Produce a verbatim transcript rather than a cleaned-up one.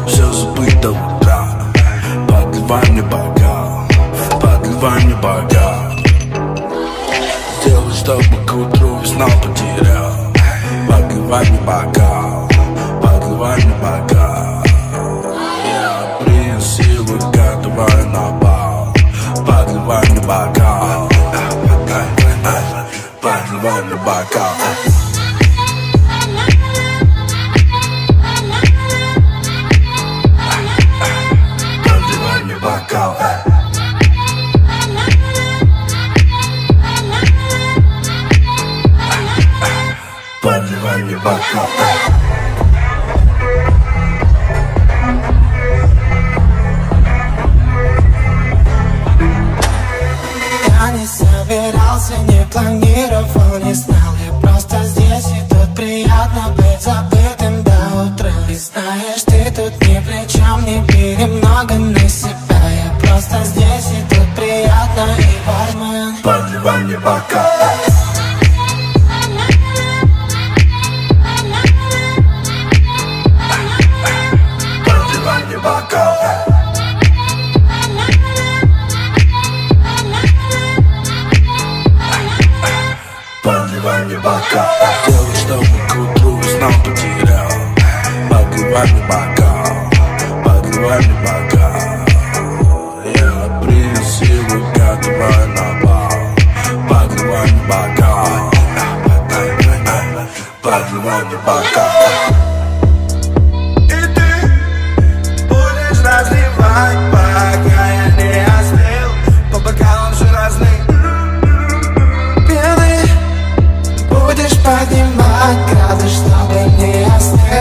все забыть до утра. Подливай мне бокал, подливай мне бокал. Сделай, чтобы к утру весна потерял. Подливай мне бокал, подливай мне бокал. Я принеси выгад, давай на бал. Подливай мне бокал, подливай мне бокал. Подливай мне бокал. Подливай мне бокал. Я не собирался, не планировал, не знал. Я просто здесь, и тут приятно быть забытым до утра. И знаешь, ты тут ни при чем, не бери много на себя. Я просто здесь, и тут приятно, и бармен. Подливай мне бокал. Подливай мне бокал. Подливай мне бокал. Сделай, чтобы к утру весна потерял. Подливай мне бокал, подливай мне бокал. Я принеси выгад, давай на бал. Подливай мне бокал, подливай мне бокал. И ты будешь разливать, пока я не остыл. По бокалам же разных. Будешь поднимать градус, чтобы не остыл.